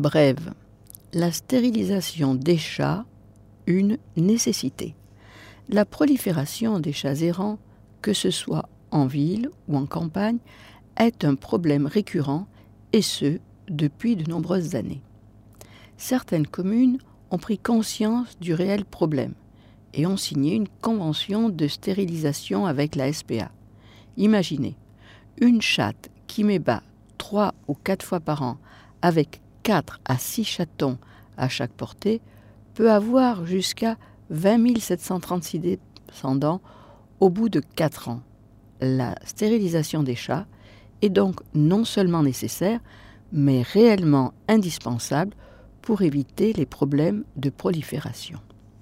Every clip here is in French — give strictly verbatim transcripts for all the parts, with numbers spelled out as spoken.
Brève. La stérilisation des chats, une nécessité. La prolifération des chats errants, que ce soit en ville ou en campagne, est un problème récurrent, et ce, depuis de nombreuses années. Certaines communes ont pris conscience du réel problème et ont signé une convention de stérilisation avec la S P A. Imaginez, une chatte qui m'ébat trois ou quatre fois par an avec quatre à six chatons à chaque portée peut avoir jusqu'à vingt mille sept cent trente-six descendants au bout de quatre ans. La stérilisation des chats est donc non seulement nécessaire, mais réellement indispensable pour éviter les problèmes de prolifération.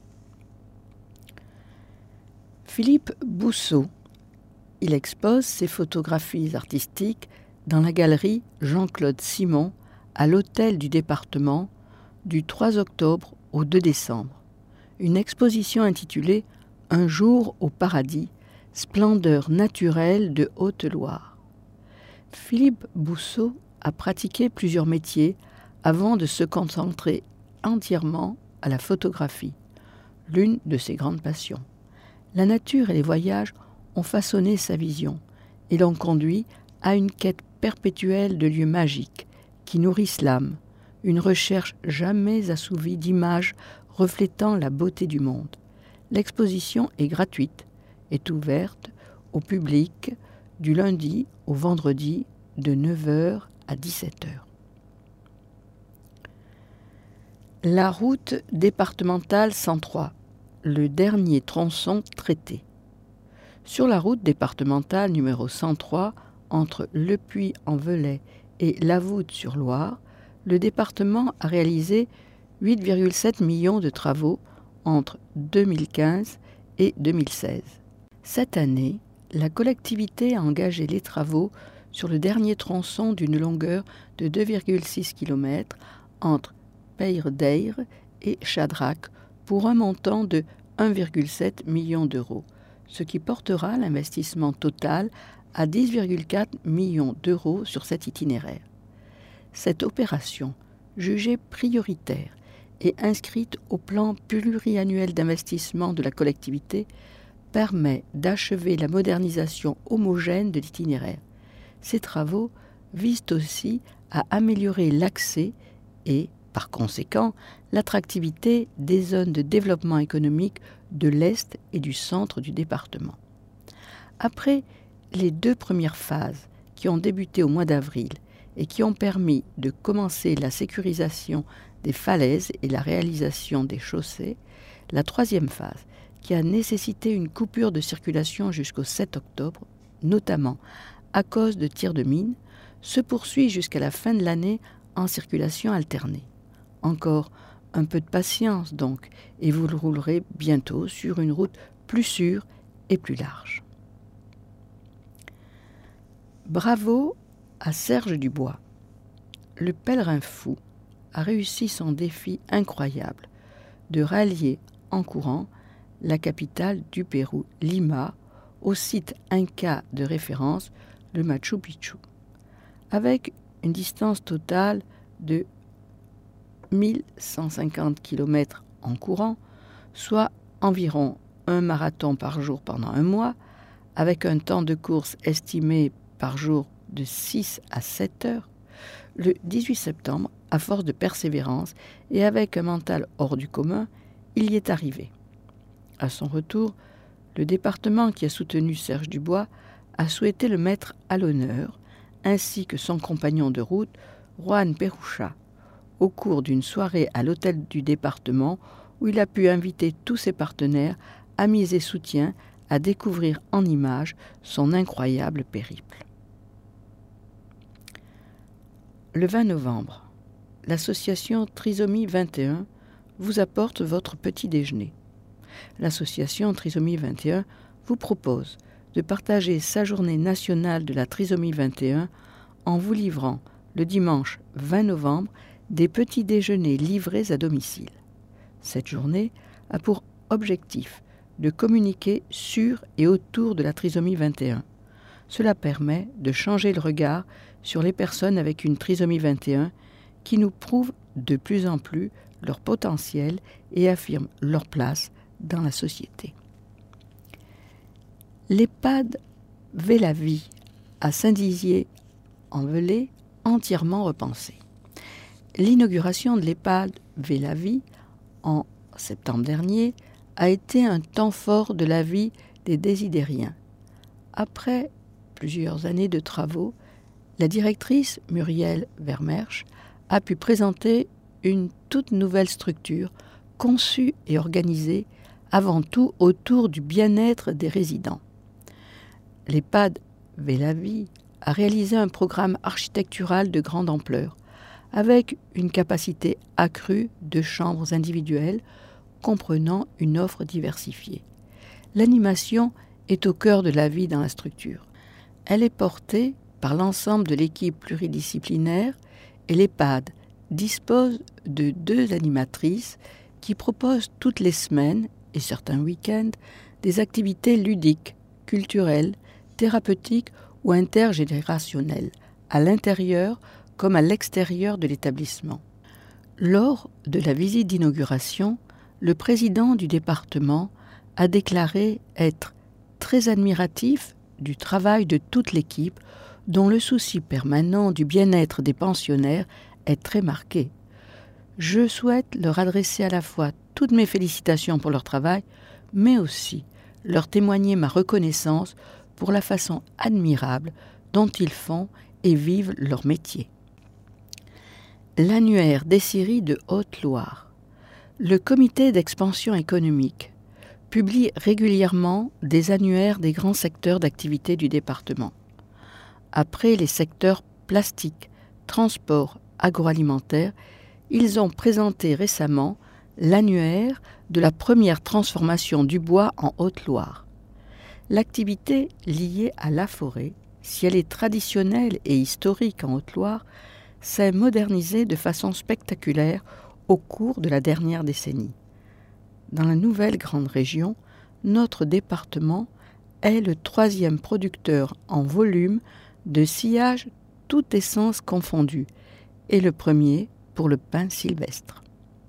Philippe Bousseau, il expose ses photographies artistiques dans la galerie Jean-Claude Simon à l'Hôtel du Département du trois octobre au deux décembre. Une exposition intitulée « Un jour au paradis, splendeur naturelle de Haute-Loire ». Philippe Bousseau a pratiqué plusieurs métiers avant de se concentrer entièrement à la photographie, l'une de ses grandes passions. La nature et les voyages ont façonné sa vision et l'ont conduit à une quête perpétuelle de lieux magiques qui nourrissent l'âme, une recherche jamais assouvie d'images reflétant la beauté du monde. L'exposition est gratuite, est ouverte au public du lundi au vendredi de neuf heures à dix-sept heures. La route départementale cent trois, le dernier tronçon traité. Sur la route départementale numéro cent trois, entre Le Puy-en-Velay et La Voûte-sur-Loire, le département a réalisé huit virgule sept millions de travaux entre deux mille quinze et deux mille seize. Cette année, la collectivité a engagé les travaux sur le dernier tronçon d'une longueur de deux virgule six kilomètres entre Peyrdeire et Chadrac pour un montant de un virgule sept million d'euros, ce qui portera l'investissement total à dix virgule quatre millions d'euros sur cet itinéraire. Cette opération, jugée prioritaire et inscrite au plan pluriannuel d'investissement de la collectivité, permet d'achever la modernisation homogène de l'itinéraire. Ces travaux visent aussi à améliorer l'accès et, par conséquent, l'attractivité des zones de développement économique de l'Est et du centre du département. Après les deux premières phases qui ont débuté au mois d'avril et qui ont permis de commencer la sécurisation des falaises et la réalisation des chaussées, la troisième phase, qui a nécessité une coupure de circulation jusqu'au sept octobre, notamment à cause de tirs de mines, se poursuit jusqu'à la fin de l'année en circulation alternée. Encore un peu de patience donc, et vous le roulerez bientôt sur une route plus sûre et plus large. Bravo à Serge Dubois. Le pèlerin fou a réussi son défi incroyable de rallier en courant la capitale du Pérou, Lima, au site inca de référence, le Machu Picchu. Avec une distance totale de mille cent cinquante kilomètres en courant, soit environ un marathon par jour pendant un mois, avec un temps de course estimé par jour de six à sept heures, le dix-huit septembre, à force de persévérance et avec un mental hors du commun, il y est arrivé. À son retour, le département qui a soutenu Serge Dubois a souhaité le mettre à l'honneur, ainsi que son compagnon de route, Juan Perucha, au cours d'une soirée à l'hôtel du département où il a pu inviter tous ses partenaires, amis et soutiens à découvrir en images son incroyable périple. Le vingt novembre, l'association Trisomie vingt et un vous apporte votre petit déjeuner. L'association Trisomie vingt et un vous propose de partager sa journée nationale de la trisomie vingt et un en vous livrant le dimanche vingt novembre des petits déjeuners livrés à domicile. Cette journée a pour objectif de communiquer sur et autour de la trisomie vingt et un. Cela permet de changer le regard sur les personnes avec une trisomie vingt et un qui nous prouvent de plus en plus leur potentiel et affirment leur place dans la société. L'EHPAD Vélavie à Saint-Dizier-en-Velay, entièrement repensé. L'inauguration de l'EHPAD Vélavie en septembre dernier a été un temps fort de la vie des Désidériens. Après plusieurs années de travaux, la directrice Muriel Vermersch a pu présenter une toute nouvelle structure conçue et organisée avant tout autour du bien-être des résidents. L'EHPAD Vélavie a réalisé un programme architectural de grande ampleur avec une capacité accrue de chambres individuelles comprenant une offre diversifiée. L'animation est au cœur de la vie dans la structure. Elle est portée par l'ensemble de l'équipe pluridisciplinaire et l'EHPAD dispose de deux animatrices qui proposent toutes les semaines et certains week-ends des activités ludiques, culturelles, thérapeutiques ou intergénérationnelles, à l'intérieur comme à l'extérieur de l'établissement. Lors de la visite d'inauguration, le président du département a déclaré être très admiratif du travail de toute l'équipe dont le souci permanent du bien-être des pensionnaires est très marqué. Je souhaite leur adresser à la fois toutes mes félicitations pour leur travail, mais aussi leur témoigner ma reconnaissance pour la façon admirable dont ils font et vivent leur métier. L'annuaire des scieries de Haute-Loire. Le comité d'expansion économique publie régulièrement des annuaires des grands secteurs d'activité du département. Après les secteurs plastiques, transport, agroalimentaire, ils ont présenté récemment l'annuaire de la première transformation du bois en Haute-Loire. L'activité liée à la forêt, si elle est traditionnelle et historique en Haute-Loire, s'est modernisée de façon spectaculaire au cours de la dernière décennie. Dans la nouvelle grande région, notre département est le troisième producteur en volume de sciage toute essence confondue et le premier pour le pin sylvestre.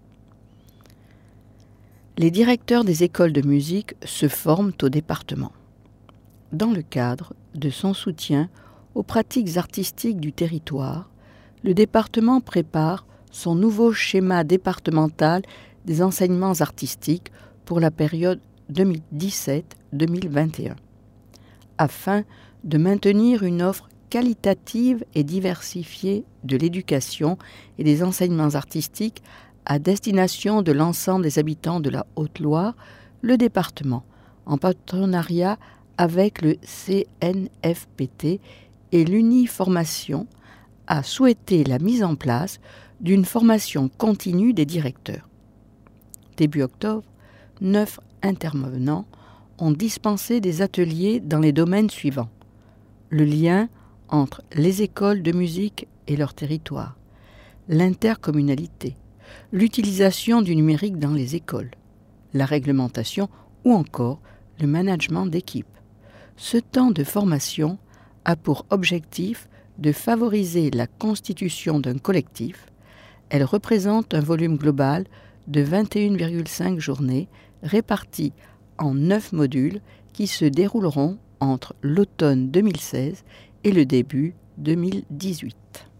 Les directeurs des écoles de musique se forment au département. Dans le cadre de son soutien aux pratiques artistiques du territoire, le département prépare son nouveau schéma départemental des enseignements artistiques pour la période deux mille dix-sept deux mille vingt et un, afin de maintenir une offre qualitative et diversifiée de l'éducation et des enseignements artistiques à destination de l'ensemble des habitants de la Haute-Loire. Le département, en partenariat avec le C N F P T et l'Uniformation, a souhaité la mise en place d'une formation continue des directeurs. Début octobre, neuf intervenants ont dispensé des ateliers dans les domaines suivants: le lien entre les écoles de musique et leur territoire, l'intercommunalité, l'utilisation du numérique dans les écoles, la réglementation ou encore le management d'équipe. Ce temps de formation a pour objectif de favoriser la constitution d'un collectif. Elle représente un volume global de vingt et une virgule cinq journées réparties en neuf modules qui se dérouleront entre l'automne deux mille seize et le début deux mille dix-huit.